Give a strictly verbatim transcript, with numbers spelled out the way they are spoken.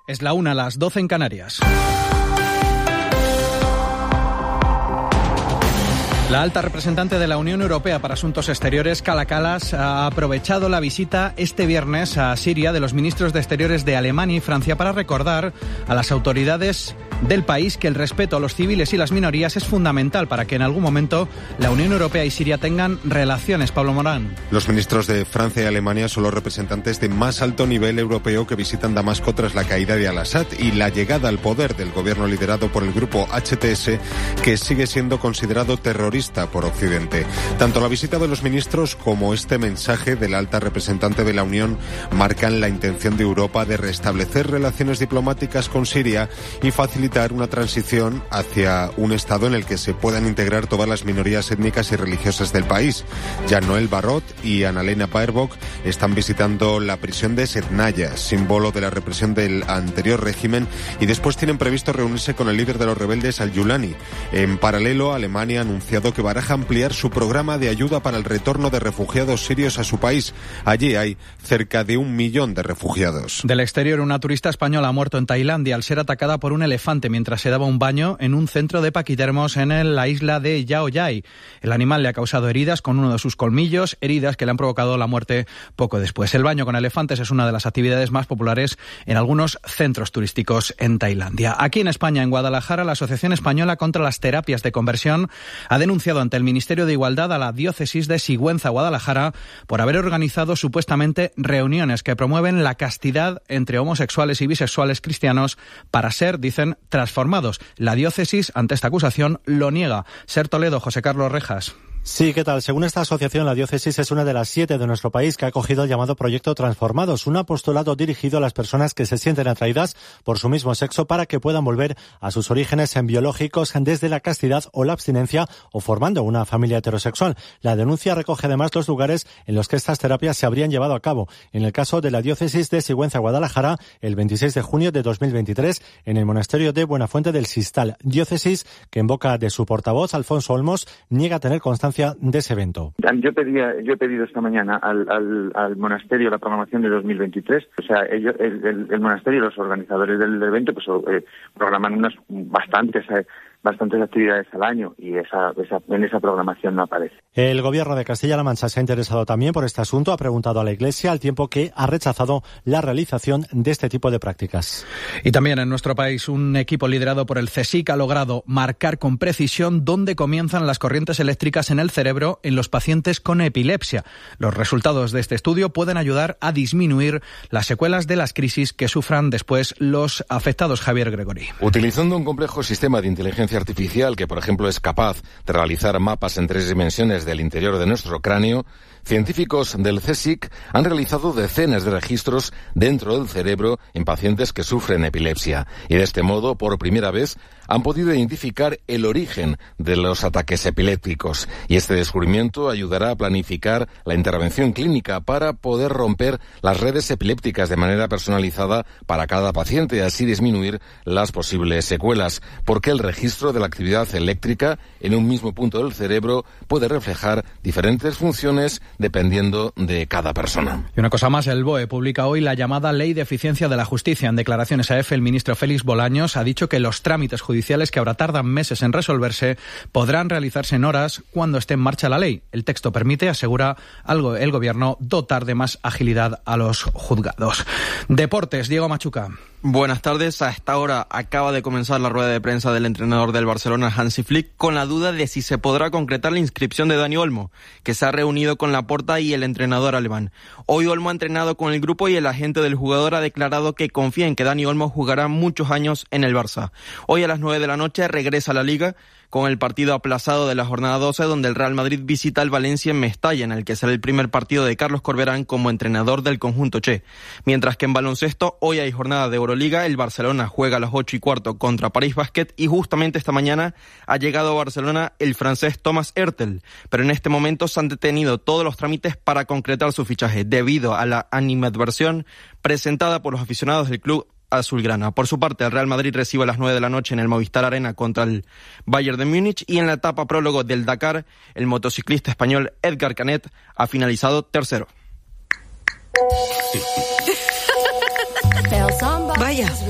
Es la una, las doce en Canarias. La alta representante de la Unión Europea para Asuntos Exteriores, Kaja Kallas, ha aprovechado la visita este viernes a Siria de los ministros de Exteriores de Alemania y Francia para recordar a las autoridades del país que el respeto a los civiles y las minorías es fundamental para que en algún momento la Unión Europea y Siria tengan relaciones. Pablo Morán. Los ministros de Francia y Alemania son los representantes de más alto nivel europeo que visitan Damasco tras la caída de Al-Assad y la llegada al poder del gobierno liderado por el grupo H T S, que sigue siendo considerado terrorista por Occidente. Tanto la visita de los ministros como este mensaje de la alta representante de la Unión marcan la intención de Europa de restablecer relaciones diplomáticas con Siria y facilitar una transición hacia un Estado en el que se puedan integrar todas las minorías étnicas y religiosas del país. Jean-Noël Barrot y Annalena Baerbock están visitando la prisión de Sednaya, símbolo de la represión del anterior régimen, y después tienen previsto reunirse con el líder de los rebeldes, al-Yulani. En paralelo, Alemania ha anunciado que baraja ampliar su programa de ayuda para el retorno de refugiados sirios a su país. Allí hay cerca de un millón de refugiados. Del exterior, una turista española ha muerto en Tailandia al ser atacada por un elefante mientras se daba un baño en un centro de paquidermos en la isla de Yao Yai. El animal le ha causado heridas con uno de sus colmillos, heridas que le han provocado la muerte poco después. El baño con elefantes es una de las actividades más populares en algunos centros turísticos en Tailandia. Aquí en España, en Guadalajara, la Asociación Española contra las Terapias de Conversión ha denunciado ante el Ministerio de Igualdad a la diócesis de Sigüenza, Guadalajara, por haber organizado supuestamente reuniones que promueven la castidad entre homosexuales y bisexuales cristianos para ser, dicen, transformados. La diócesis, ante esta acusación, lo niega. Ser Toledo, José Carlos Rejas. Sí, ¿qué tal? Según esta asociación, la diócesis es una de las siete de nuestro país que ha acogido el llamado Proyecto Transformados, un apostolado dirigido a las personas que se sienten atraídas por su mismo sexo para que puedan volver a sus orígenes biológicos desde la castidad o la abstinencia o formando una familia heterosexual. La denuncia recoge además los lugares en los que estas terapias se habrían llevado a cabo. En el caso de la diócesis de Sigüenza, Guadalajara, el veintiséis de junio de dos mil veintitrés, en el monasterio de Buenafuente del Sistal, diócesis que en boca de su portavoz, Alfonso Olmos, niega tener constancia de ese evento. Yo pedía, yo he pedido esta mañana al, al, al monasterio la programación de dos mil veintitrés. O sea, ellos, el, el, el monasterio y los organizadores del evento pues eh, programan unas bastantes eh, bastantes actividades al año y esa, esa en esa programación no aparece. El gobierno de Castilla-La Mancha se ha interesado también por este asunto, ha preguntado a la Iglesia, al tiempo que ha rechazado la realización de este tipo de prácticas. Y también en nuestro país un equipo liderado por el CSIC ha logrado marcar con precisión dónde comienzan las corrientes eléctricas en el cerebro en los pacientes con epilepsia. Los resultados de este estudio pueden ayudar a disminuir las secuelas de las crisis que sufran después los afectados. Javier Gregori. Utilizando un complejo sistema de inteligencia artificial que, por ejemplo, es capaz de realizar mapas en tres dimensiones del interior de nuestro cráneo, científicos del CSIC han realizado decenas de registros dentro del cerebro en pacientes que sufren epilepsia y de este modo, por primera vez, han podido identificar el origen de los ataques epilépticos y este descubrimiento ayudará a planificar la intervención clínica para poder romper las redes epilépticas de manera personalizada para cada paciente y así disminuir las posibles secuelas, porque el registro de la actividad eléctrica en un mismo punto del cerebro puede reflejar diferentes funciones dependiendo de cada persona. Y una cosa más, el B O E publica hoy la llamada Ley de Eficiencia de la Justicia. En declaraciones a EFE, el ministro Félix Bolaños ha dicho que los trámites judiciales que ahora tardan meses en resolverse podrán realizarse en horas cuando esté en marcha la ley. El texto permite, asegura algo el gobierno, dotar de más agilidad a los juzgados. Deportes, Diego Machuca. Buenas tardes. A esta hora acaba de comenzar la rueda de prensa del entrenador del Barcelona, Hansi Flick, con la duda de si se podrá concretar la inscripción de Dani Olmo, que se ha reunido con Laporta y el entrenador alemán. Hoy Olmo ha entrenado con el grupo y el agente del jugador ha declarado que confía en que Dani Olmo jugará muchos años en el Barça. Hoy a las nueve de la noche regresa a la Liga con el partido aplazado de la jornada doce, donde el Real Madrid visita al Valencia en Mestalla, en el que será el primer partido de Carlos Corberán como entrenador del conjunto Che. Mientras que en baloncesto, hoy hay jornada de Euroliga, el Barcelona juega a las ocho y cuarto contra París Basket y justamente esta mañana ha llegado a Barcelona el francés Thomas Hertel, pero en este momento se han detenido todos los trámites para concretar su fichaje debido a la animadversión presentada por los aficionados del club azulgrana. Por su parte, el Real Madrid recibe a las nueve de la noche en el Movistar Arena contra el Bayern de Múnich y en la etapa prólogo del Dakar, el motociclista español Edgar Canet ha finalizado tercero. Vaya.